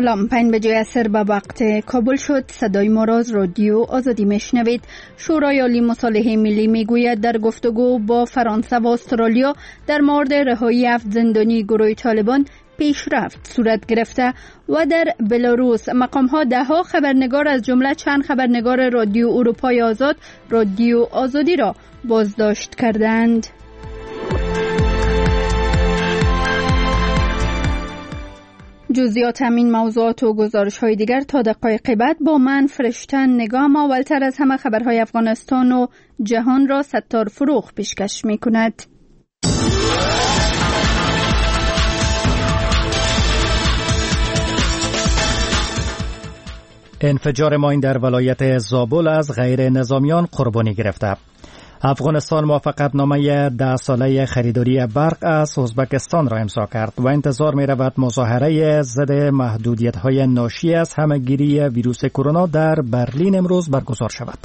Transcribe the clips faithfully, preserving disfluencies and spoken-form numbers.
سلام، پنج بجه عصر به وقت کابل شد. صدای ما را از رادیو آزادی میشنوید. شورای عالی مصالحه ملی میگوید در گفتگو با فرانسه و استرالیا در مورد رهایی هفت زندانی گروه طالبان پیشرفت صورت گرفته و در بلاروس مقام ها ده ها خبرنگار از جمله چند خبرنگار رادیو اروپای آزاد رادیو آزادی را بازداشت کردند. جزئیات همین موضوعات و گزارش های دیگر تا دقایق بعد با من فرشتن نگام. اولتر از همه خبرهای افغانستان و جهان را ستار فروغ پیشکش می کند. انفجار ماین در ولایت زابل از غیر نظامیان قربانی گرفته. افغانستان موافقتنامه ده ساله خریداری برق از ازبکستان را امضا کرد و انتظار می رود مظاهره ضد محدودیت‌های ناشی از همه‌گیری ویروس کرونا در برلین امروز برگزار شود.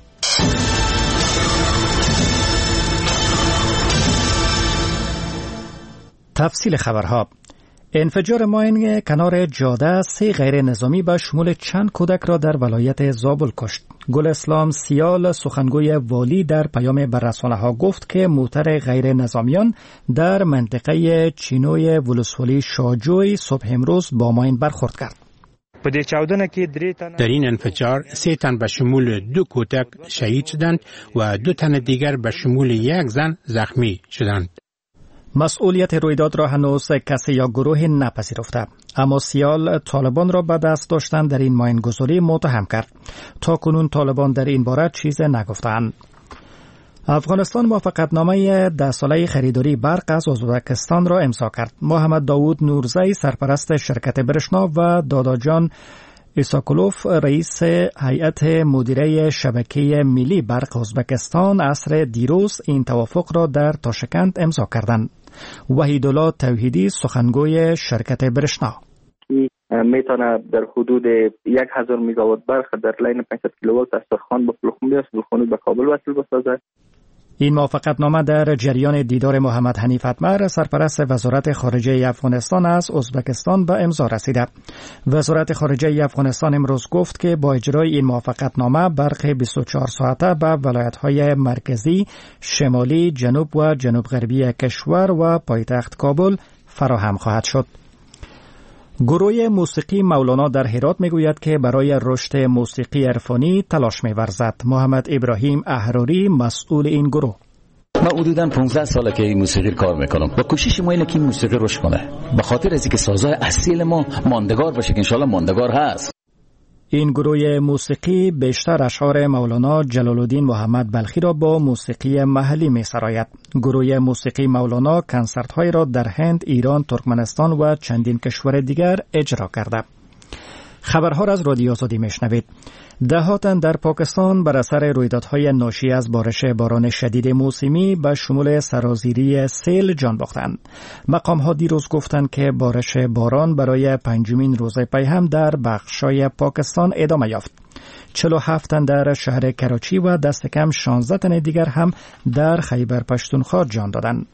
تفصیل خبرها. انفجار ماین کنار جاده سه غیر نظامی به شمول چند کودک را در ولایت زابل کشت. گل اسلام سیال سخنگوی والی در پیام بر رسانه ها گفت که موتر غیر نظامیان در منطقه چینوی ولسوالی شاجوی صبح امروز با ماین برخورد کرد. در این انفجار سه تن به شمول دو کودک شهید شدند و دو تن دیگر به شمول یک زن زخمی شدند. مسئولیت رویداد را هنوز کسی یا گروه نپذیرفته، اما سیال طالبان را به دست داشتن در این ماینگذاری متهم کرد. تا کنون طالبان در این باره چیز نگفتند. افغانستان موافقتنامه ده ساله خریداری برق از ازبکستان را امضا کرد. محمد داوود نورزی سرپرست شرکت برشنا و داداجان ایساکولوف رئیس هیئت مدیره شبکه ملی برق ازبکستان عصر دیروز این توافق را در تاشکند امضا کردند. وحیدالله توحیدی سخنگوی شرکت برشنا: میتونه در حدود یک هزار مگاوات برق در لین پانصد کیلووات از سرخان به پلخمری است بلخونی به کابل وصل بسازد. این موافقتنامه در جریان دیدار محمد حنیف اتمر سرپرست وزارت خارجه افغانستان از ازبکستان به امضا رسیده. وزارت خارجه افغانستان امروز گفت که با اجرای این موافقتنامه برق بیست و چهار ساعته به ولایت‌های مرکزی، شمالی، جنوب و جنوب غربی کشور و پایتخت کابل فراهم خواهد شد. گروه موسیقی مولانا در هرات میگوید که برای رشد موسیقی عرفانی تلاش می‌ورزد. محمد ابراهیم احراری مسئول این گروه: من حدوداً پانزده ساله که این موسیقی کار میکنم و کوشش ما اینه که این موسیقی رشد کنه، به خاطر از اینکه سازهای اصیل ما ماندگار باشه که انشالله ماندگار هست. این گروه موسیقی بیشتر اشعار مولانا جلال الدین محمد بلخی را با موسیقی محلی می سراید. گروه موسیقی مولانا کنسرت‌های را در هند، ایران، ترکمنستان و چندین کشور دیگر اجرا کرده. خبرها را از رادیو آزادی میشنوید. دهها تن در پاکستان بر اثر رویدادهای ناشی از بارش باران شدید موسمی به شمول سرازیری سیل جان باختند. مقام‌ها دیروز گفتند که بارش باران برای پنجمین روز پی هم در بخش‌های پاکستان ادامه یافت. چهل و هفت تن در شهر کراچی و دست کم شانزده تن دیگر هم در خیبر پشتونخوا جان دادند.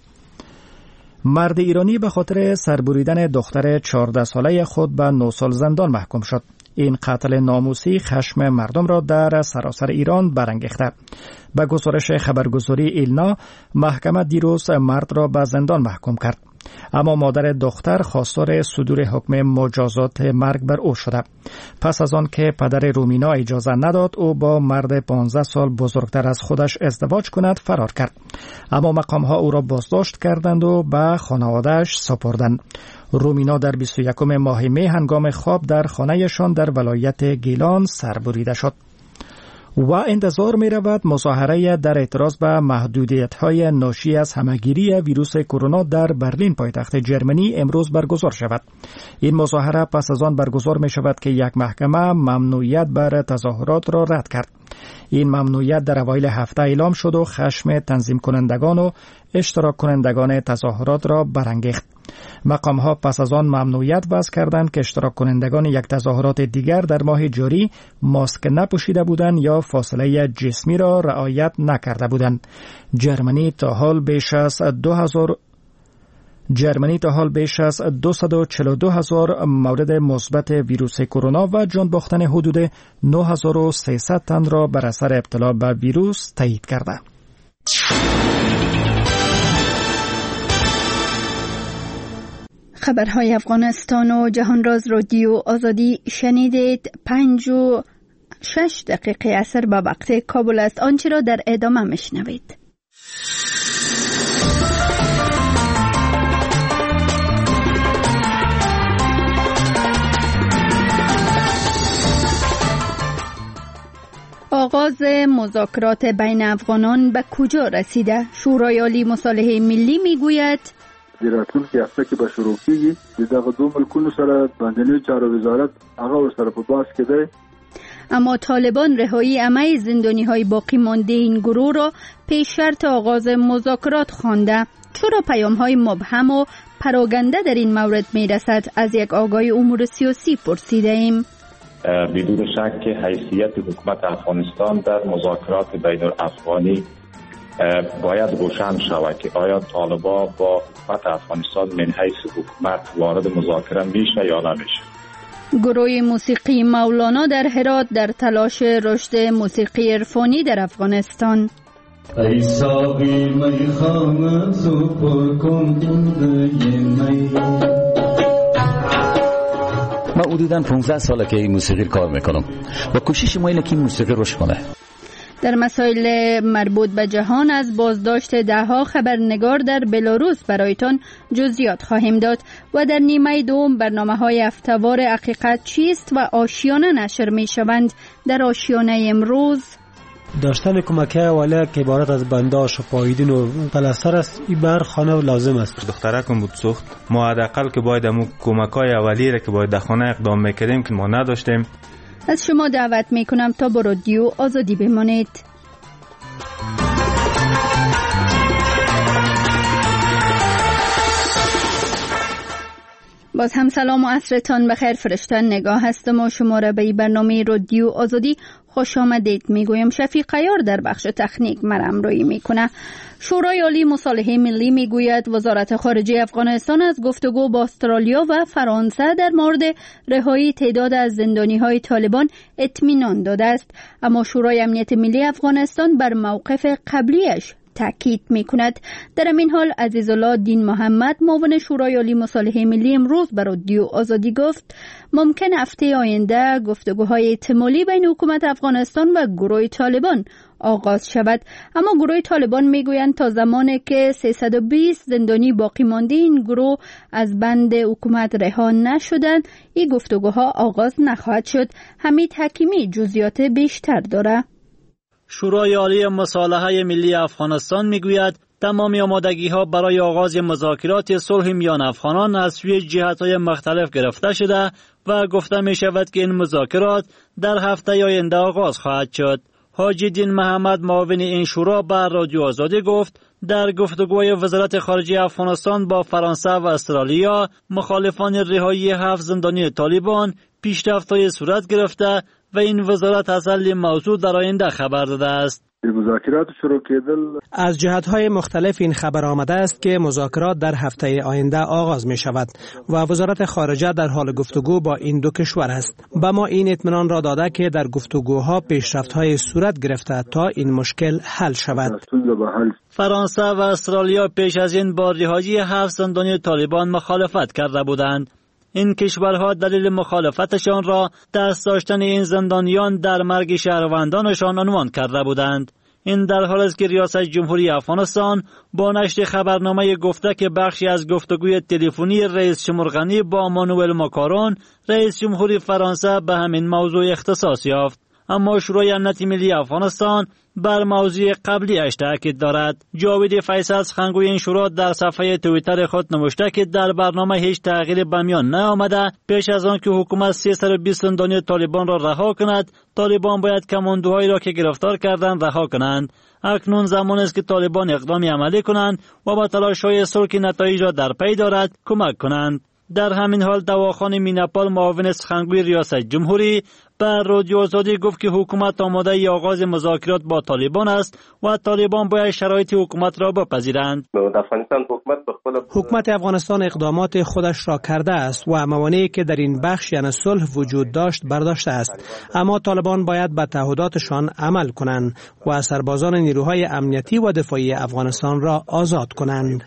مرد ایرانی به خاطر سربریدن دختر چهارده ساله خود به نه سال زندان محکوم شد. این قتل ناموسی خشم مردم را در سراسر ایران برانگیخته. به گزارش خبرگزاری ایلنا، محکمه دیروز مرد را به زندان محکوم کرد، اما مادر دختر خواستار صدور حکم مجازات مرگ بر او شده. پس از آن که پدر رومینا اجازه نداد او با مرد پانزده سال بزرگتر از خودش ازدواج کند، فرار کرد، اما مقام‌ها او را بازداشت کردند و به خانواده‌اش سپردند. رومینا در بیست و یکم ماه می هنگام خواب در خانه‌شان در ولایت گیلان سربریده شد. و انتظار می رود مظاهره در اعتراض به محدودیت‌های ناشی از همه‌گیری ویروس کرونا در برلین پایتخت جرمنی امروز برگزار شود. این مظاهره پس از آن برگزار می شود که یک محکمه ممنوعیت بر تظاهرات را رد کرد. این ممنوعیت در اوایل هفته اعلام شد و خشم تنظیم کنندگان و اشتراک کنندگان تظاهرات را برانگیخت. مقام‌ها پس از آن ممنوعیت وضع کردند که اشتراک کنندگان یک تظاهرات دیگر در ماه جاری ماسک نپوشیده بودند یا فاصله جسمی را رعایت نکرده بودند. جرمنی تا حال بیش از دو هزار جرمنی تا حال بیش از دویست و چهل و دو هزار مورد مثبت ویروس کرونا و جان باختن حدود نه هزار و سیصد تن را بر اثر ابتلا به ویروس تایید کرده. خبرهای افغانستان و جهان راز رادیو آزادی شنیدید. پنج و شش دقیقه اثر با وقت کابل است. آنچه را در ادامه میشنوید. آغاز مذاکرات بین افغانان به کجا رسیده؟ شورای عالی مصالحه ملی میگوید در راتلونکي هفته کې به شروع کیږي. دغه دوه ملکونو سره باندنی چارو وزارت هغه ورسره په بحث کې دی. اما طالبان رهایی همه زندانی های باقی مانده این گروه را پیش شرط آغاز مذاکرات خوانده. چرا پیام های مبهم و پراگنده در این مورد می رسد؟ از یک آگاه امور سیاسی پرسیده ایم. بدون شک حیثیت حکومت افغانستان در مذاکرات بین الافغانی باید روشن شود که آیا طالبان با حکومت افغانستان من حیث حکومت وارد مذاکره میشه یا نمیشه. گروه موسیقی مولانا در هرات در تلاش رشد موسیقی عرفانی در افغانستان. ای ساقی میخانه سپر کن دودی می. من حدوداً پانزده ساله که این موسیقی کار میکنم و کوشش ما اینه که این موسیقی رشد کنه. در مسائل مربوط به جهان از بازداشت دهها خبرنگار در بلاروس برایتان جزئیات خواهیم داد و در نیمه دوم برنامه‌های هفته‌وار حقیقت چیست و آشیانه نشر می‌شوند. در آشیانه امروز داشتن کمکه اولیه که عبارت از بنداش و پاییدین و پلاستر است، این بر خانه لازم است. دخترکم بود سوخت، ما حداقل که باید امو کمکای اولیه را که باید در خانه اقدام میکردیم که ما نداشتیم. از شما دعوت میکنم تا با رادیو آزادی بمانید. باز هم سلام و عصرتان بخیر. فرشته نگاه هستم و شما را به برنامه رادیو آزادی خوش آمدید میگویم. شفیق عیار در بخش تکنیک مرا روی میکنه. شورای عالی مصالحه ملی میگوید وزارت خارجه افغانستان از گفتگو با استرالیا و فرانسه در مورد رهایی تعداد از زندانی‌های طالبان اطمینان داده است، اما شورای امنیت ملی افغانستان بر موقف قبلیش تاکید میکند. در این حال عزیزالله دین محمد معاون شورای عالی مصالحه ملی امروز بر رادیو آزادی گفت ممکن هفته آینده گفتگوهای احتمالی بین حکومت افغانستان و گروه طالبان آغاز شود، اما گروه طالبان میگویند تا زمانی که سیصد و بیست زندانی باقی مانده این گروه از بند حکومت رها نشدند این گفتگوها آغاز نخواهد شد. حمید حکیمی جزئیات بیشتر داره. شورای عالی مصالحه ملی افغانستان میگوید تمام آمادگی‌ها برای آغاز مذاکرات صلح میان افغانان از سوی جهت‌های مختلف گرفته شده و گفته می‌شود که این مذاکرات در هفته آینده آغاز خواهد شد. حاجی دین محمد معاون این شورا بر رادیو آزادی گفت در گفتگوی وزارت خارجه افغانستان با فرانسه و استرالیا مخالفان رهایی هفت زندانی طالبان پیشرفت‌های صورت گرفته و این وزارت از حل موضوع در آینده خبر داده است. مذاکرات شروع کردن از جهت‌های مختلف این خبر آمده است که مذاکرات در هفته آینده آغاز می شود و وزارت خارجه در حال گفتگو با این دو کشور است. به ما این اطمینان را داده که در گفتگوها پیشرفت‌های صورت گرفته تا این مشکل حل شود. فرانسه و استرالیا پیش از این با رهایی هفت زندانی طالبان مخالفت کرده بودند. این کشورها دلیل مخالفتشان را دست داشتن این زندانیان در مرگ شهروندانشان عنوان کرده بودند. این در حالی است که ریاست جمهوری افغانستان با نشر خبرنامه گفته که بخشی از گفتگوی تلفنی رئیس جمهور غنی با مانوئل ماکارون رئیس جمهوری فرانسه به همین موضوع اختصاص یافت، اما شورای امنیت ملی افغانستان بر موضوع قبلی اش تاکید دارد. جاوید فیصل سخنگوی این شورا در صفحه توییتر خود نوشته که در برنامه هیچ تغییر به میان نیامده. پیش از آن که حکومت سیصد و بیست زندانی طالبان را رها کند، طالبان باید کماندوهایی را که گرفتار کردند رها کنند. اکنون زمان است که طالبان اقدامی عملی کنند و با تلاش‌های صلح که نتایج را در پی دارد کمک کنند. در همین حال دواخان میناپال معاون سخنگوی ریاست جمهوری بر رادیو آزادی گفت که حکومت آماده ای آغاز مذاکرات با طالبان است و طالبان باید شرایط حکومت را بپذیرند. حکومت افغانستان اقدامات خودش را کرده است و موانعی که در این بخش یعنی صلح وجود داشت برداشته است، اما طالبان باید به تعهداتشان عمل کنند و سربازان نیروهای امنیتی و دفاعی افغانستان را آزاد کنند.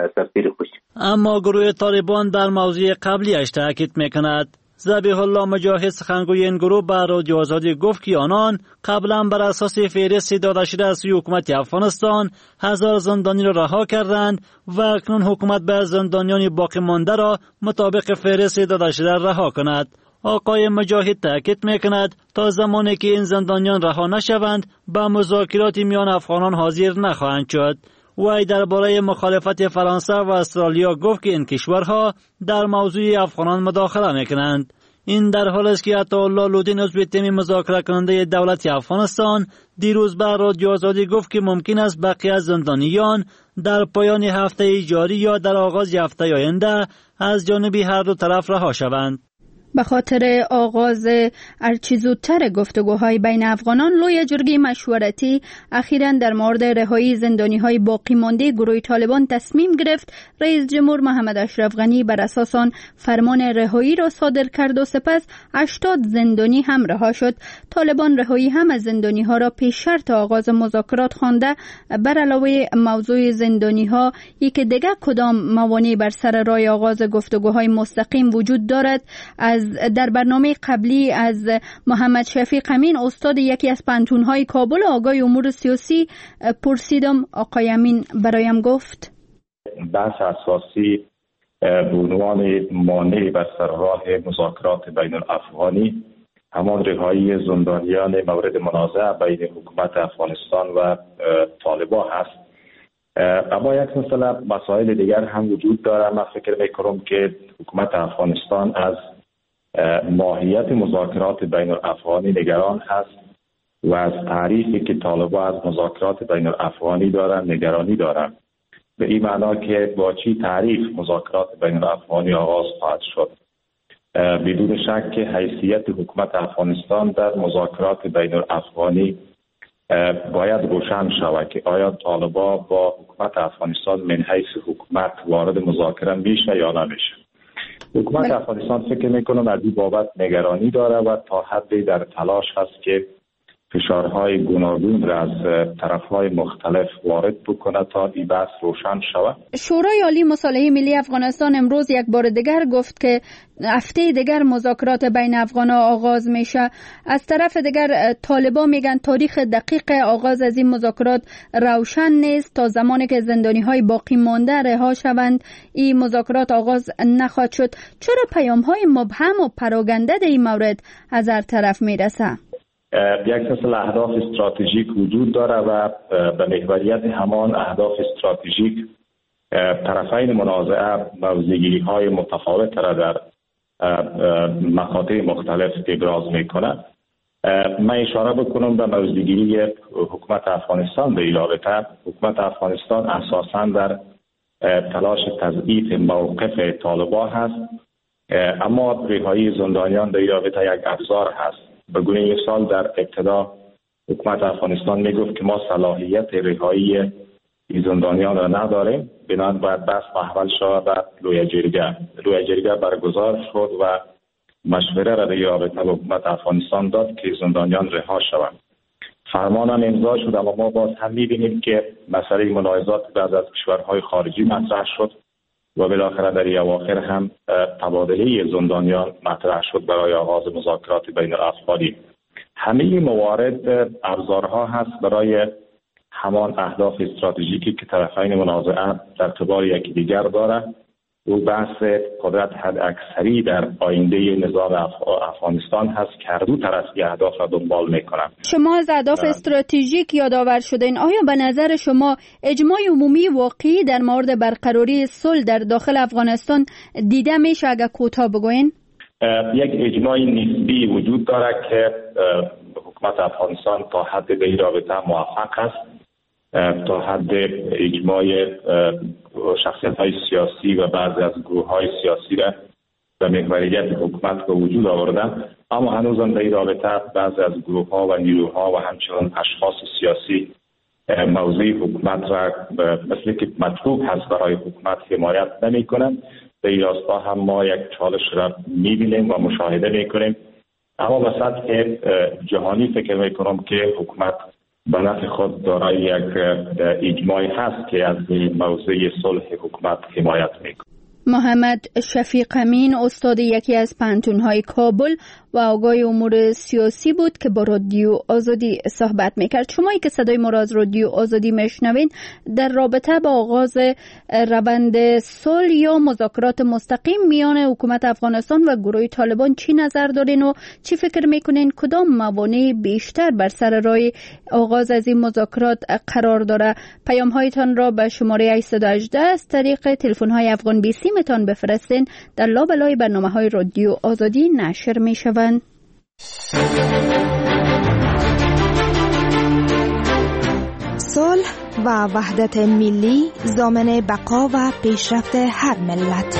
اما گروه طالبان در موضوع قبلیش تاکید میکند. ذبیح الله مجاهد سخنگوی این گروه به رادیو آزادی گفت که آنان قبلا بر اساس فهرست داده شده از سوی حکومت افغانستان هزار زندانی را رها کردند و اکنون حکومت به زندانیان باقی مانده را مطابق فهرست داده شده رها کند. آقای مجاهد تاکید میکند تا زمانی که این زندانیان رها نشوند به مذاکرات میان افغانان حاضر نخواهند شد. وی درباره مخالفت فرانسه و استرالیا گفت که این کشورها در موضوع افغانان مداخله میکنند. این در حالی است که عطاالله لودین عضو تیم مذاکره کننده دولت افغانستان دیروز به رادیو آزادی گفت که ممکن است بقیه از زندانیان در پایان هفته جاری یا در آغاز هفته آینده از جانب هر دو طرف رها شوند. به خاطر آغاز هرچی زودتر گفتگوهای بین افغانان، لوی جرگه مشورتی اخیراً در مورد رهایی زندانی‌های باقی مانده گروه طالبان تصمیم گرفت. رئیس جمهور محمد اشرف غنی بر اساس آن فرمان رهایی را صادر کرد و سپس هشتاد زندانی هم رها شد. طالبان رهایی هم از زندانی‌ها را پیش شرط آغاز مذاکرات خوانده. بر علاوه موضوع زندانی‌ها، یک دیگر کدام موانع بر سر راه آغاز گفتگوهای مستقیم وجود دارد؟ از در برنامه قبلی از محمد شفیق امین، استاد یکی از پانتون‌های کابل، آگاه امور سیاسی، پرسیدم. آقای امین برایم گفت بحث اساسی به عنوان مانع بر سر راه مذاکرات بین الافغانی همان رهایی زندانیان مورد منازعه بین حکومت افغانستان و طالبان هست. اما یک سلسله مسائل دیگر هم وجود داره. من فکر میکنم که حکومت افغانستان از ماهیت مذاکرات بین الافغانی نگران هست و از تعریفی که طالبان از مذاکرات بین الافغانی دارن نگرانی دارن، به این معنا که با چی تعریف مذاکرات بین الافغانی آغاز خواهد شد. بدون شک که حیثیت حکومت افغانستان در مذاکرات بین الافغانی باید روشن شود که آیا طالبان با حکومت افغانستان من حیث حکومت وارد مذاکره میشه یا نمیشه. حکومت افغانستان فکر میکنم از این بابت نگرانی داره و تا حدی در تلاش هست که فشارهای گوناگون را از طرفهای مختلف وارد بکنه تا این بحث روشن شود. شورای عالی مصالحه ملی افغانستان امروز یک بار دیگر گفت که هفته دیگر مذاکرات بین افغان‌ها آغاز میشه. از طرف دیگر طالبان میگن تاریخ دقیق آغاز از این مذاکرات روشن نیست. تا زمانی که زندانی‌های باقی مانده رها شوند این مذاکرات آغاز نخواهد شد. چرا پیام‌های مبهم و پراگنده در این مورد از هر طرف میرسه؟ یک سلسله اهداف استراتژیک وجود داره و به محوریت همان اهداف استراتژیک طرفین منازعه موضع‌گیری های متفاوت را در مقاطع مختلف ابراز میکنه. من اشاره بکنم به موضع‌گیری حکومت افغانستان به این رابطه. حکومت افغانستان اساساً در تلاش تضعیف موقف طالبان هست، اما رهایی زندانیان در این رابطه یک ابزار هست. به گونه مثال در ابتدا حکومت افغانستان میگفت که ما صلاحیت رهایی زندانیان را نداریم، بنابراین باید بحث محول شود و لوی جرگه لوی جرگه برگزار شد و مشوره را در رابطه به حکومت افغانستان داد که زندانیان رها شوند. فرمان هم امضا شد، اما ما باز هم میبینیم که مسئله ملاحظات بعض از کشورهای خارجی مطرح شد و بالاخره در اواخر هم تبادله زندانیان مطرح شد برای آغاز مذاکرات بین الافغانی. همه موارد ابزارها هست برای همان اهداف استراتژیکی که طرفین منازعه در اعتبار یکی دیگر داره. او بحث قدرت حد اکثری در آینده نظام اف... افغانستان هست که هر دو طرف این اهداف را دنبال میکنن. شما از اهداف استراتژیک یادآور شدین. آیا به نظر شما اجماع عمومی واقعی در مورد برقراری صلح در داخل افغانستان دیده میشه؟ اگر کوتاه بگوین. یک اجماع نسبی وجود داره که حکومت افغانستان تا حد به این رابطه موفق است. تا حد اجماع شخصیت های سیاسی و بعضی از گروه های سیاسی را به محوریت حکومت به وجود آوردن، اما هنوز هم در این رابطه بعضی از گروه ها و نیروها و همچنین اشخاص سیاسی موضوع حکومت را مثل که مطلوب هست برای حکومت حمایت نمی کنند. در این راستا هم ما یک چالش را می بینیم و مشاهده می کنیم، اما به سطح جهانی فکر می کنم که حکومت به نفع خود دارای یک اجماعی هست که از موضوع صلح حکومت حمایت می کنند. محمد شفیق امین استاد یکی از پانتون‌های کابل و آگاه امور سیاسی بود که با رادیو آزادی صحبت میکرد. شمایی که صدای ما را از رادیو آزادی میشنوین، در رابطه با آغاز روند صلح یا مذاکرات مستقیم میان حکومت افغانستان و گروه طالبان چی نظر دارین و چی فکر میکنین کدام موانع بیشتر بر سر راه آغاز از این مذاکرات قرار داره؟ پیام هایتان را به شماره هشت یک هشت از طریق تلفن های افغان بی سی میتون بفرستین. در لابلای برنامه های رادیو آزادی نشر میشوند. صلح و وحدت ملی ضامن بقا و پیشرفت هر ملت.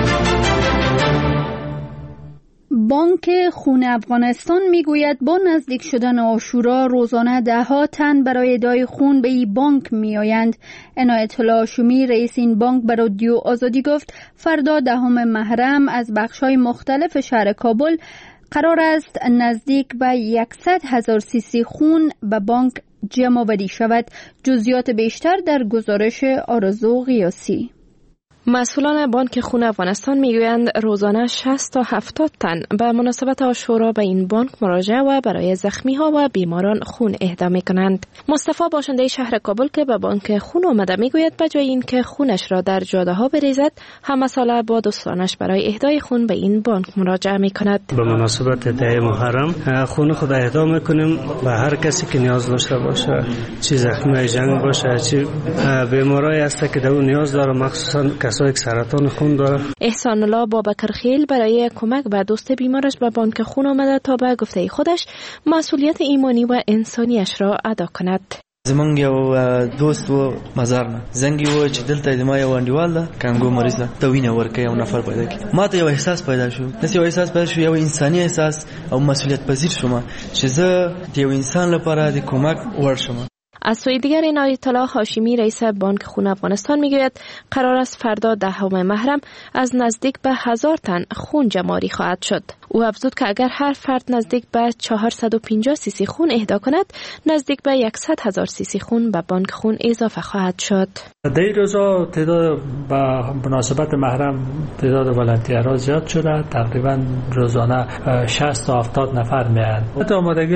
بانک خون افغانستان میگوید با نزدیک شدن عاشورا روزانه ده ها تن برای ادای خون به این بانک میآیند. عنایت الله هاشمی رئیس این بانک به رادیو آزادی گفت فردا دهم محرم از بخش‌های مختلف شهر کابل قرار است نزدیک به صد هزار سیسی خون به بانک جمع آوری شود. جزئیات بیشتر در گزارش آرزو قیاسی. مسئولان بانک خون افغانستان میگویند روزانه شصت تا هفتاد تن به مناسبت عاشورا به این بانک مراجعه و برای زخمی ها و بیماران خون اهدا می کنند. مصطفی باشنده شهر کابل که به بانک خون آمده میگوید به جای اینکه خونش را در جاده ها بریزد، همه ساله با دوستانش برای اهدای خون به این بانک مراجعه می کند. به مناسبت ده محرم خون خود اهدا میکنیم به هر کسی که نیاز داشته باشه، چه زخمی جنگ باشه، چه بیماری است که دو نیاز داره، مخصوصا کسایی که سرطان خون داره. احسان الله بابکرخیل برای کمک به دوست بیمارش به بانک خون آمده تا به گفته خودش مسئولیت ایمانی و انسانیش را ادا کند. زمونږ یو دوست و مزار نه زنګ یو چې دلته د ما یو انډیوال ده کانګو مریض ده ته وینه ورکړه یو نفر پیدا کړ. ما ته یو احساس پیدا شو، نس یو احساس پیدا شو، یو انساني احساس او مسئولیت پذیر شوم چې زه د یو انسان لپاره د کومک وړ شوم. از سوی دیگر عنایت الله هاشمی رئیس بانک خون افغانستان میگوید قرار است فردا دهم محرم از نزدیک به هزار تن خون جمع‌آوری خواهد شد. او افزود که اگر هر فرد نزدیک به چهارصد و پنجاه سیسی خون اهدا کند، نزدیک به صد هزار سیسی خون به بانک خون اضافه خواهد شد. در این روزا تعداد به مناسبت محرم تعداد والنتیرها زیاد شده، تقریبا روزانه شصت تا هفتاد نفر میاند. آمادگی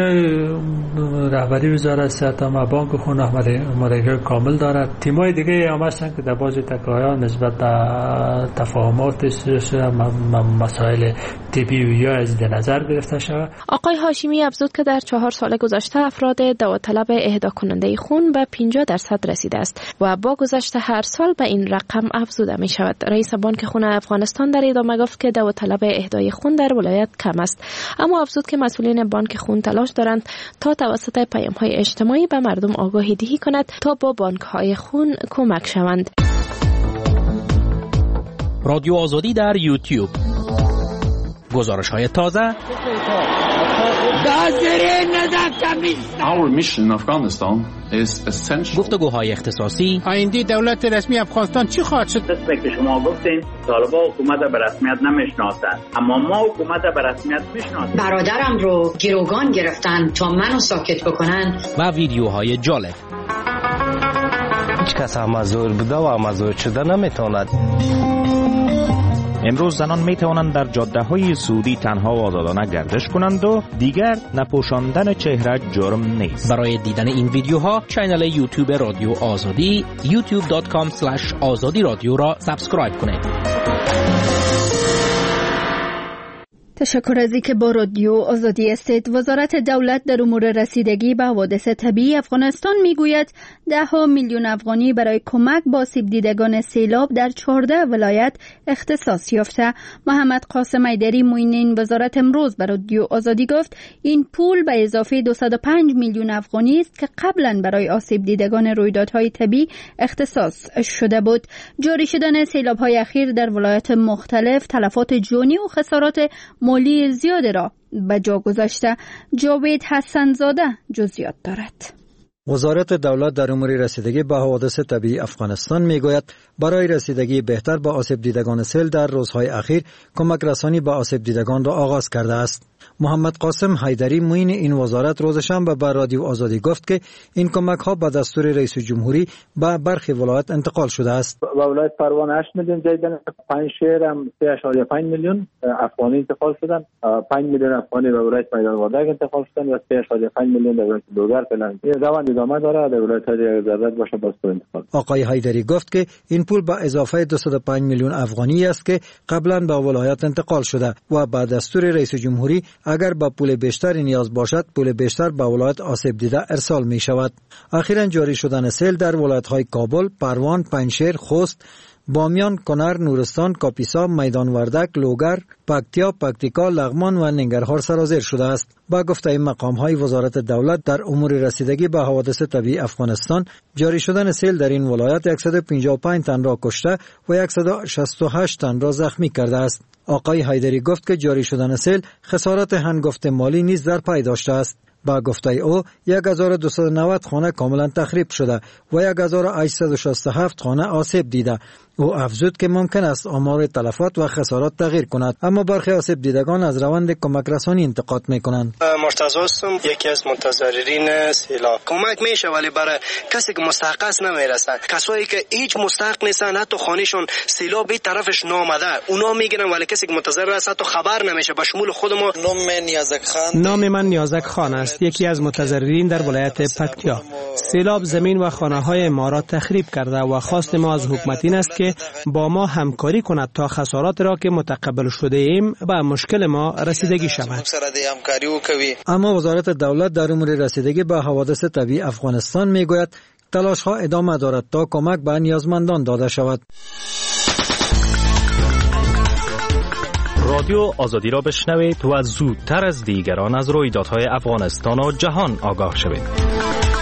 رهبری وزارت صحت و بانک خون آمادگی کامل دارد. تیمای دیگه هم هستن که در بعضی تک‌ها نسبت به تفاهمات مسائل طبی یا از نظر گرفته شود. آقای هاشمی افزود که در چهار سال گذشته افراد داوطلب اهدا کننده خون به پنجاه درصد رسیده است و با گذشت هر سال به این رقم افزوده می شود. رئیس بانک خون افغانستان در ادامه گفت که داوطلب اهدای خون در ولایت کم است، اما افزود که مسئولین بانک خون تلاش دارند تا توسط پیام های اجتماعی به مردم آگاهی دهی کند تا با بانک های خون کمک شوند. رادیو آزادی در یوتیوب، گزارش های تازه، گفتگوهای اختصاصی. آینده دولت رسمی افغانستان چی خواهد شد؟ دسته که شما گفتین طالبان حکومت به رسمیت نمیشناسند، اما ما حکومت به رسمیت میشناسیم. برادرم رو گروگان گرفتن تا منو ساکت بکنن. و ویدیوهای جالب. هیچ کس مزور بوده و مزور شده نمیتواند. امروز زنان می توانند در جاده های سعودی تنها و آزادانه گردش کنند و دیگر نپوشاندن چهره جرم نیست. برای دیدن این ویدیوها کانال یوتیوب رادیو آزادی یوتیوب دات کام اسلش آزادی رادیو را سابسکرایب کنید. تشکر از اینکه با رادیو آزادی استید. وزارت دولت در امور رسیدگی به حوادث طبیعی افغانستان میگوید ده ها میلیون افغانی برای کمک به آسیب دیدگان سیلاب در چهارده ولایت اختصاص یافته. محمد قاسم حیدری معین این وزارت امروز به رادیو آزادی گفت این پول به اضافه دویست و پنج میلیون افغانی است که قبلا برای آسیب دیدگان رویدادهای طبیعی اختصاص شده بود. جاری شدن سیلاب‌های اخیر در ولایات مختلف تلفات جانی و خسارات مالی زیاد را به جا گذاشته. جاوید حسن زاده جزئیات دارد. وزارت دولت در امور رسیدگی به حوادث طبیعی افغانستان میگوید برای رسیدگی بهتر به آسیب دیدگان سیل در روزهای اخیر کمک رسانی به آسیب دیدگان را آغاز کرده است. محمد قاسم حیدری معین این وزارت روز شنبه به رادیو آزادی گفت که این کمک ها به دستور رئیس جمهوری به برخی ولایت انتقال شده است. به ولایت پروان هشت میلیون جدیدن، پنجشیر هم سه اشاریه پنج میلیون افغانی انتقال شدن، پنج میلیون افغانی به ولایت میدان وردگ انتقال شدن و سه اشاریه پنج میلیون در ولایت لوگر فعلا. این روند ادامه داره در ولایت های ضرورت باشه باز انتقال. آقای حیدری گفت که این پول به اضافه دویست و پنج میلیون افغانی است که قبلا به ولایت انتقال شده و به دستور رئیس جمهوری اگر با پول بیشتری نیاز باشد پول بیشتر به ولایت آسیب دیده ارسال می شود. اخیراً جاری شدن سیل در ولایت‌های کابل، پروان، پنجشیر، خوست، بامیان، کنر، نورستان، کاپیسا، میدان وردک، لوگر، پکتیا، پکتیکا، لغمان و ننگرهار سرازیر شده است. با گفته مقام‌های وزارت دولت در امور رسیدگی به حوادث طبیعی افغانستان، جاری شدن سیل در این ولایت صد و پنجاه و پنج تن را کشته و صد و شصت و هشت تن را زخمی کرده است. آقای حیدری گفت که جاری شدن سیل خسارات هنگفت مالی نیز در پی داشته است. با گفته او هزار و دویست و نود خانه کاملا تخریب شده و هزار و هشتصد و شصت و هفت خانه آسیب دیده. او افزود که ممکن است آمار تلفات و خسارات تغییر کند، اما برخی آسیب دیدگان از روند کمک رسانی انتقاد میکنند. مرتضی هستم، یکی از متضررین سیلاب. کمک میشه ولی برای کسی که مستحق است نمیرسه. کسایی که هیچ مستحق نیستن، حتی خانهشون سیلاب به طرفش نامده، اونا میگیرن ولی کسی که متضرر است حتی خبر نمیشه. به شمول خود ما. نام من نیازک خان. نام من نیازک خان است، یکی از متضررین در ولایت پکتیا. سیلاب زمین و خانه‌های ما را تخریب کرده و خواست ما از حکومت این است که با ما همکاری کند تا خسارات را که متقبل شده ایم به مشکل ما رسیدگی شود. اما وزارت دولت در امور رسیدگی به حوادث طبیعی افغانستان میگوید تلاش ها ادامه دارد تا کمک به نیازمندان داده شود. رادیو آزادی را بشنوید و زودتر از دیگران از رویدادهای افغانستان و جهان آگاه شوید.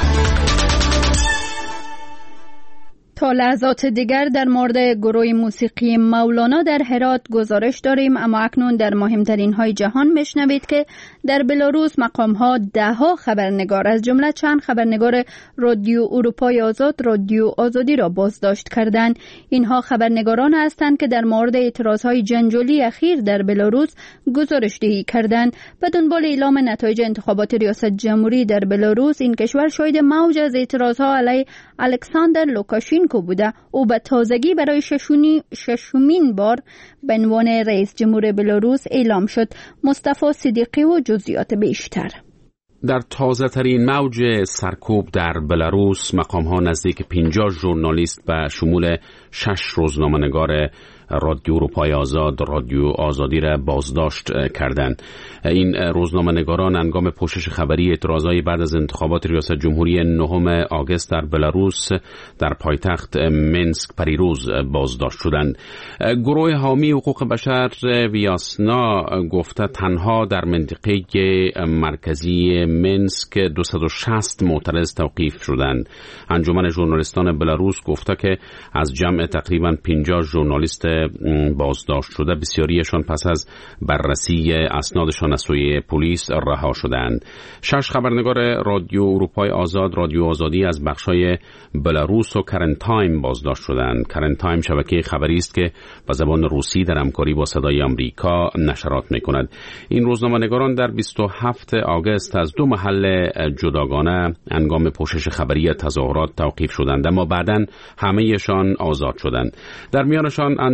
تا لحظات دیگر در مورد گروه موسیقی مولانا در هرات گزارش داریم، اما اکنون در مهمترین های جهان میشنوید که در بلاروس مقام ها ده ها خبرنگار از جمله چند خبرنگار رادیو اروپای آزاد رادیو آزادی را بازداشت کردند. اینها خبرنگاران هستند که در مورد اعتراض های جنجالی اخیر در بلاروس گزارش دهی کردند. به دنبال اعلام نتایج انتخابات ریاست جمهوری در بلاروس این کشور شاهد موج از اعتراض ها علیه الکساندر لوکاشنکو بوده. او به تازگی برای ششونی ششمین بار به عنوان رئیس جمهور بلاروس اعلام شد. مصطفی صدیقی و جزئیات بیشتر. در تازه ترین موج سرکوب در بلاروس مقام ها نزدیک پنجاه ژورنالیست به شمول شش روزنامه‌نگار رادیو اروپای آزاد رادیو آزادی را بازداشت کردند. این روزنامه‌نگاران هنگام پوشش خبری اعتراضات بعد از انتخابات ریاست جمهوری نهم آگوست در بلاروس در پایتخت منسک پریروز بازداشت شدند. گروه حامی حقوق بشر ویاسنا گفته تنها در منطقه مرکزی منسک دویست و شصت معترض توقیف شدند. انجمن ژورنالیستان بلاروس گفته که از جمع تقریبا پنجاه ژورنالیست بازداشت شده بسیاریشان پس از بررسی اسنادشان از سوی پلیس رها شدند. شش خبرنگار رادیو اروپای آزاد رادیو آزادی از بخش‌های بلاروس و کرن تایم بازداشت شدند. کرن تایم شبکه خبری است که با زبان روسی در همکاری با صدای آمریکا نشرات می‌کند. این روزنامه‌نگاران در بیست و هفتم آگوست از دو محل جداگانه هنگام پوشش خبری تظاهرات توقیف شدند، اما بعداً همه‌شان آزاد شدند. در میانشان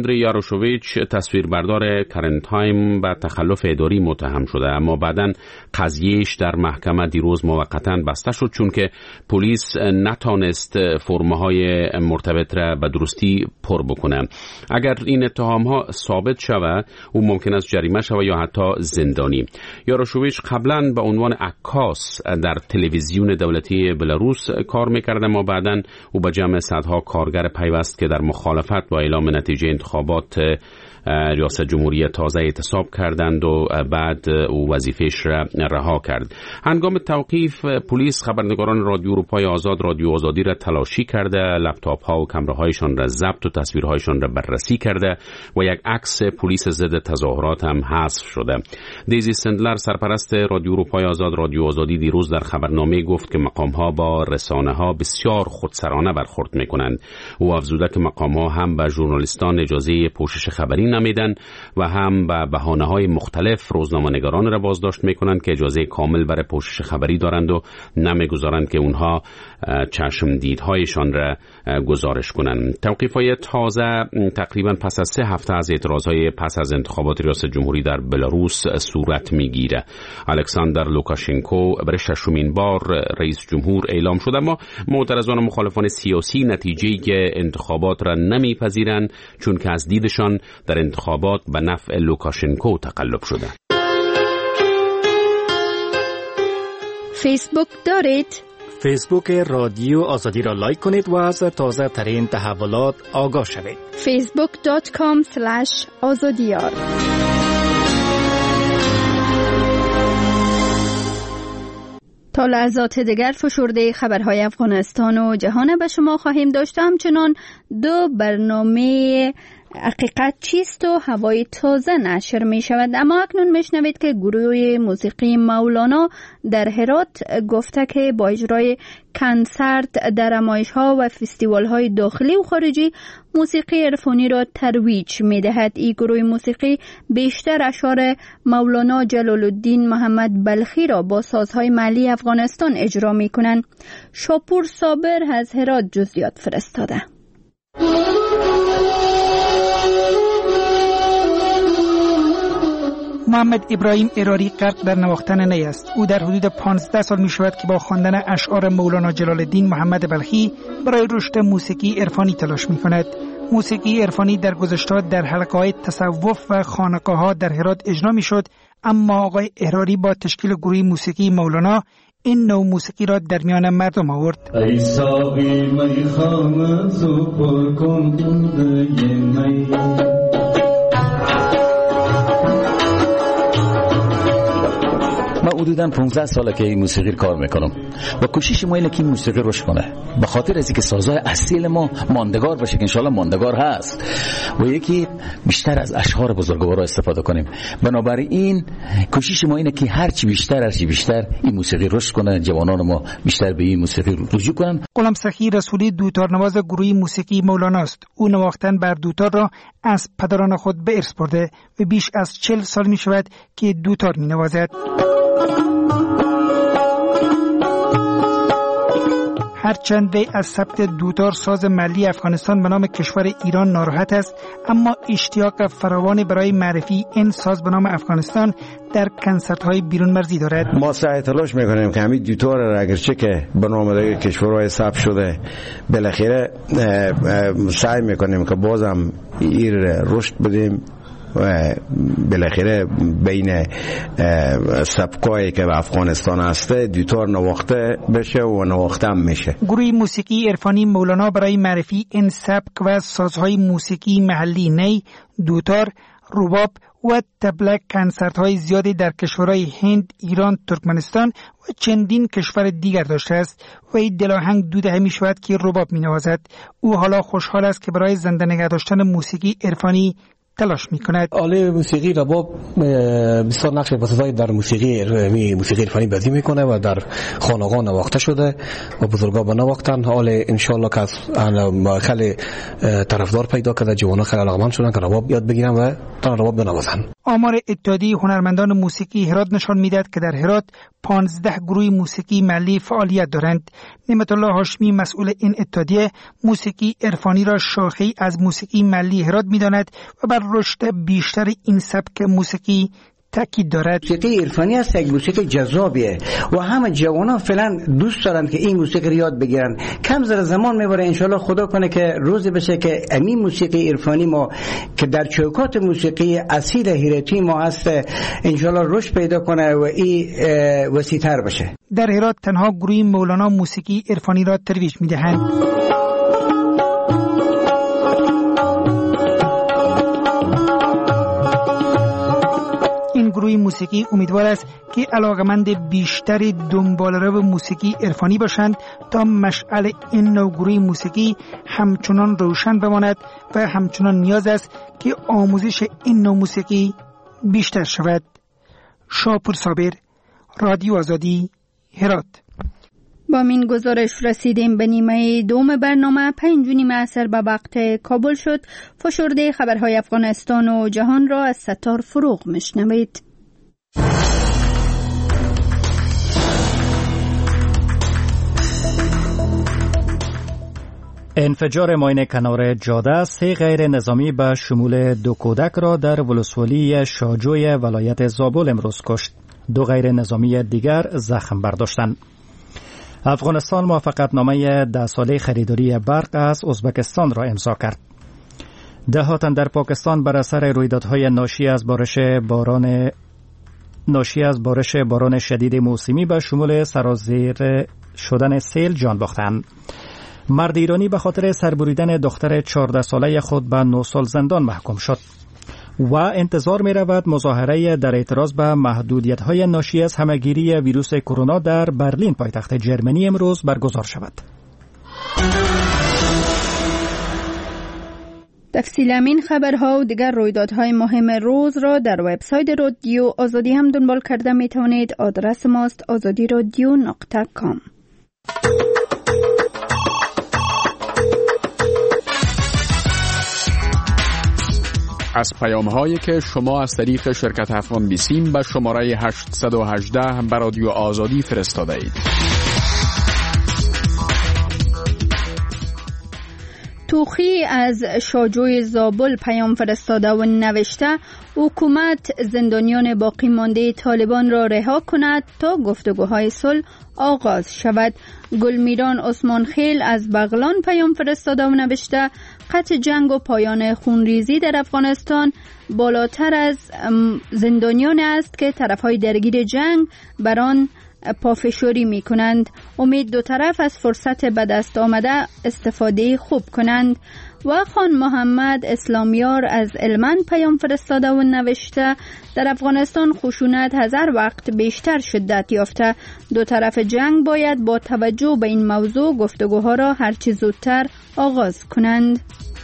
آندری یاروشوویچ تصویربردار کرن تایم به تخلف اداری متهم شده، اما بعداً قضیهش در محکمه دیروز موقتاً بسته شد چون که پلیس نتانست فرم‌های مرتبط را به درستی پر بکنه. اگر این اتهام‌ها ثابت شود او ممکن است جریمه شود یا حتی زندانی. یاروشوویچ قبلا به عنوان عکاس در تلویزیون دولتی بلاروس کار می‌کرد، اما بعداً او به جمع صدها کارگر پیوست که در مخالفت با اعلام نتیجه انتخابات ریاست جمهوری تازه اعتصاب کردند و بعد او وظیفه‌اش را رها کرد. هنگام توقیف پلیس خبرنگاران رادیو اروپای آزاد رادیو آزادی را تلاشی کرده، لپتاپ ها و کامراهایشان را ضبط و تصویرهایشان را بررسی کرده و یک عکس پلیس ضد تظاهرات هم حذف شده. دیزی سندلر سرپرست رادیو اروپای آزاد رادیو آزادی دیروز در خبرنامه گفت که مقام ها با رسانه ها بسیار خودسرانه برخورد میکنند. او افزوده که مقام ها هم به ژورنالیستان اجازه پوشش خبری نمیدن و هم به بهانه‌های مختلف روزنامه‌نگاران را بازداشت میکنند که اجازه کامل برای پوشش خبری دارند و نمیگذارند که اونها چشمدیدهایشان را گزارش کنند. توقیف‌های تازه تقریبا پس از سه هفته از اعتراضهای پس از انتخابات ریاست جمهوری در بلاروس صورت میگیره. الکساندر لوکاشنکو برای ششمین بار رئیس جمهور اعلام شد، اما معترضان و مخالفان سیاسی نتیجه‌ای که انتخابات را نمیپذیرند چون که از دیدشان در انتخابات به نفع لوکاشنکو تقلب شده. فیسبوک دارید؟ فیسبوک رادیو آزادی را لایک کنید و از تازه ترین تحولات آگاه شوید. فیسبوک دات کام اسلش آزادیار. تا لحظات دیگر فشرده خبرهای افغانستان و جهان به شما خواهیم داشت. همچنان دو برنامه حقیقت چیست و هوای تازه نشر می شود. اما اکنون می شنوید که گروه موسیقی مولانا در هرات گفته که با اجرای کنسرت در نمایش ها و فستیوال های داخلی و خارجی موسیقی عرفانی را ترویج می دهد. این گروه موسیقی بیشتر اشعار مولانا جلال الدین محمد بلخی را با سازهای محلی افغانستان اجرا می کنند. شاپور صابر از هرات جزئیات فرستاده. محمد ابراهیم اراری غرق در نواختن نی است. او در حدود پانزده سال می شود که با خواندن اشعار مولانا جلال الدین محمد بلخی برای رشد موسیقی عرفانی تلاش می کند. موسیقی عرفانی در گذشته در حلقه‌های تصوف و خانقاه‌ها در هرات اجرا می شد، اما آقای اراری با تشکیل گروه موسیقی مولانا این نوع موسیقی را در میان مردم آورد. ای ساقی می خانه تو پر کن دود می. من حدوداً پانزده ساله که این موسیقی کار میکنم و کوشش ما اینه که این موسیقی رشد کنه، به خاطر از اینکه سازهای اصیل ما ماندگار باشه که انشالله ماندگار هست و یکی بیشتر از اشعار بزرگوارا استفاده کنیم. بنابراین کوشش ما اینه که هرچی بیشتر هرچی بیشتر این موسیقی رشد کنه، جوانان ما بیشتر به این موسیقی رجوع کنن. غلام سخی رسولی دوتار نواز گروه موسیقی مولانا است. او نواختن بر دوتار را از پدران خود به ارث برده و بیش از چهل سال می شود که دوتار می نوازد. هرچند وی از ثبت دوتار ساز ملی افغانستان به نام کشور ایران ناراحت است، اما اشتیاق فراوان برای معرفی این ساز به نام افغانستان در کنسرت‌های بیرون مرزی دارد. ما سعی تلاش می‌کنیم که همین دوتار را اگرچه که به نام دیگه کشورهای ثبت شده بالاخره سعی می‌کنیم که بازم این رشد بدیم و بالاخره بین سبکایی که به افغانستان هسته دوتار نواخته بشه و نواخته هم میشه. گروه موسیقی عرفانی مولانا برای معرفی این سبک و سازهای موسیقی محلی نی، دوتار، رباب و تبله کنسرت های زیادی در کشورهای هند، ایران، ترکمنستان و چندین کشور دیگر داشته است و این دلاهنگ دو دهه می شود که رباب می نوازد. او حالا خوشحال است که برای زنده نگه داشتن موسیقی عرفانی تلاش می‌کند. آله موسیقی رباب بسیار نقش بسیاری در موسیقی موسیقی عرفانی بازی میکنه و در خانقاه نواخته شده و بزرگا به نواختن. حال ان شاء الله که خیلی طرفدار پیدا کرده، جوانان خیلی علاقمند شدن که رباب یاد بگیرن و تا رباب بنوازن. آمار اتحادیه هنرمندان موسیقی هرات نشان می‌دهد که در هرات پانزده گروه موسیقی محلی فعالیت دارند. نعمت الله هاشمی مسئول این اتحادیه موسیقی عرفانی را شاخه‌ای از موسیقی محلی هرات می‌داند و بر رشد بیشتر این سبک موسیقی تاکید دارد. موسیقی عرفانی است، یک موسیقی جذابیه و همه جوانان فعلا دوست دارن که این موسیقی رو یاد بگیرن. کم زر زمان میبره، انشالله خدا کنه که روزی بشه که همین موسیقی عرفانی ما که در چوکات موسیقی اصیل هراتی ما هست انشالله رشد پیدا کنه و این وسیع‌تر بشه. در هرات تنها گروه مولانا موسیقی عرفانی را ترویج میدهند. این گروه موسیقی امیدوار است که علاقمند بیشتری دنباله‌رو موسیقی عرفانی باشند تا مشعل این نوع گروه موسیقی همچنان روشن بماند و همچنان نیاز است که آموزش این نوع موسیقی بیشتر شود. شاپور صابر، رادیو آزادی، هرات. با این گزارش رسیدیم به نیمه دوم برنامه. پنج نیم عصر به وقت کابل شد. فشرده خبرهای افغانستان و جهان را از ستار فروغ میشنوید. انفجار ماین کنار جاده سه غیر نظامی به شمول دو کودک را در ولسوالی شاجوی ولایت زابل امروز کشت. دو غیر نظامی دیگر زخم برداشتند. افغانستان موافقتنامه ده ساله خریداری برق از ازبکستان را امضا کرد. دهات در پاکستان بر اثر رویدادهای ناشی از بارش باران ناشی از بارش باران شدید موسمی به شمول سرازیر شدن سیل جان باختند. مرد ایرانی به خاطر سربریدن دختر چهارده ساله خود به نه سال زندان محکوم شد و انتظار می رود مظاهره در اعتراض به محدودیت‌های ناشی از همه‌گیری ویروس کرونا در برلین پایتخت جرمنی امروز برگزار شود. تفصیل این خبرها و دیگر رویدادهای مهم روز را در وبسایت رادیو آزادی هم دنبال کرده می توانید. آدرس ماست آزادی رادیو نقطه کام. از پیام هایی که شما از طریق شرکت افغان بیسیم به شماره هشتصد و هجده به رادیو آزادی فرستاده اید. توخی از شاجوی زابل پیام فرستاده و نوشته حکومت زندانیان باقی مانده طالبان را رها کند تا گفتگوهای صلح آغاز شود. گلمیران عثمان خیل از بغلان پیام فرستاده و نوشته قطع جنگ و پایان خونریزی در افغانستان بالاتر از زندانیان است که طرفهای درگیر جنگ بر آن پافشاری می کنند. امید دو طرف از فرصت به دست آمده استفاده خوب کنند. و خان محمد اسلامیار از علمند پیام فرستاده و نوشته در افغانستان خشونت هزار وقت بیشتر شدت یافته. دو طرف جنگ باید با توجه به این موضوع گفتگوها را هرچی زودتر آغاز کنند.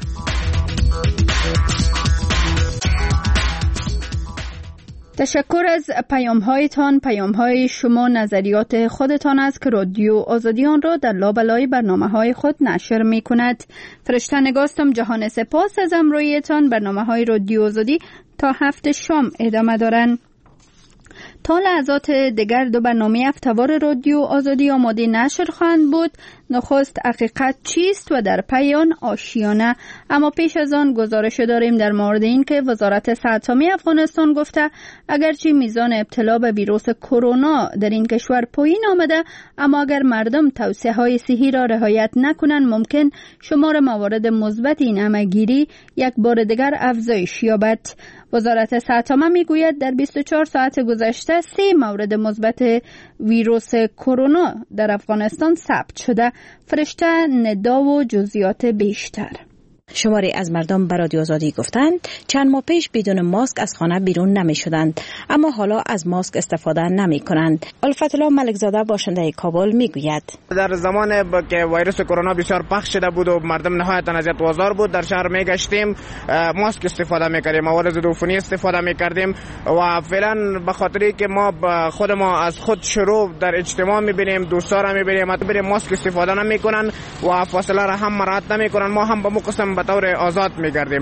تشکر از پیام هایتان. پیام های شما نظریات خودتان است که رادیو آزادی آن را در لابلای برنامه های خود نشر می کند. فرشته نگاستم جهان سپاس از امرویتان. برنامه های رادیو آزادی تا هفت شام ادامه دارند. تا لحظات دیگر دو برنامه هفته‌وار رادیو آزادی آماده نشر خواهند بود. نخست حقیقت چیست و در پایان آشیانه. اما پیش از آن گزارش داریم در مورد این که وزارت صحت عامه افغانستان گفته اگرچه میزان ابتلا به ویروس کرونا در این کشور پایین آمده، اما اگر مردم توصیه های صحی را رعایت نکنند ممکن شمار موارد مثبت این همه‌گیری یک بار دیگر افزایش یابد. وزارت صحت عامه میگوید در بیست و چهار ساعت گذشته سه مورد مثبت ویروس کرونا در افغانستان ثبت شده. فرشته ندا و جزئیات بیشتر. شماری از مردم به رادیو آزادی گفتند چند ماه پیش بدون ماسک از خانه بیرون نمی شدند، اما حالا از ماسک استفاده نمی کنند. الفت الله ملکزاده باشنده کابل می گوید در زمان که ویروس کرونا بسیار پخش شده بود و مردم نهایت اذیت و آزار بود، در شهر می گشتیم ماسک استفاده می کردیم، مواد ضد عفونی استفاده می کردیم و فعلا به خاطری که ما خود ما از خود شروع در اجتماع می بینیم، دوستا را می بینیم حتی بریم ماسک استفاده نمی کنند و فاصله را هم مراعات نمی کنند، ما هم به مقسم به طور آزاد می‌گردیم.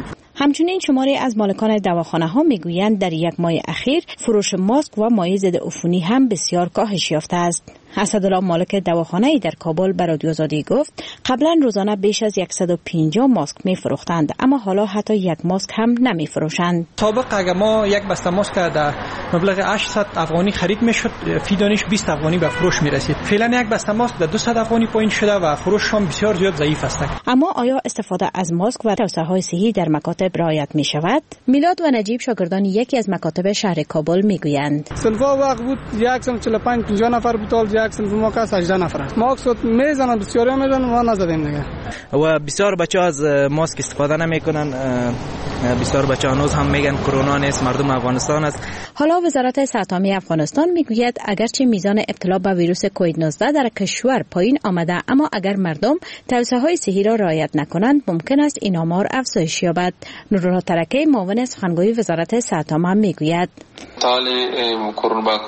همچنین شماری از مالکان دواخانه ها میگویند در یک ماه اخیر فروش ماسک و مایع ضد عفونی هم بسیار کاهش یافته است. اسدالله مالک دواخانه‌ای در کابل به رادیو آزادی گفت قبلا روزانه بیش از صد و پنجاه ماسک می‌فروختند، اما حالا حتی یک ماسک هم نمی‌فروشند. سابق اگر ما یک بسته ماسک در مبلغ هشتصد افغانی خرید می‌شد، فی دانش بیست افغانی به فروش می‌رسید. فعلا یک بسته ماسک در دویست افغانی پایین شده و فروش هم بسیار زیاد ضعیف است. اما آیا استفاده از ماسک و توصیه‌های صحی در مکاتب رعایت می‌شود؟ میلاد و نجیب شاگردان یکی از مکاتب شهر کابل می‌گویند. سلفا وقت بود صد و چهل و پنج پنجاه نفر بود، یک سنف ما که هجده نفر است. ماسک میزنن، بسیاری میزنن و نزدیم دیگه. و بسیار بچه‌ها از ماسک استفاده نمیکنن. بسیار بچه‌ها هنوز هم میگن کرونا نیست، مردم افغانستان است. حالا وزارت صحت عامه افغانستان میگوید اگرچه میزان ابتلا به ویروس کووید نوزده در کشور پایین آمده، اما اگر مردم توصیه‌های صحی را رعایت نکنند ممکن است این آمار افزایش یابد. نورالله ترکی معاون سخنگوی وزارت صحت عامه میگوید حال کرونا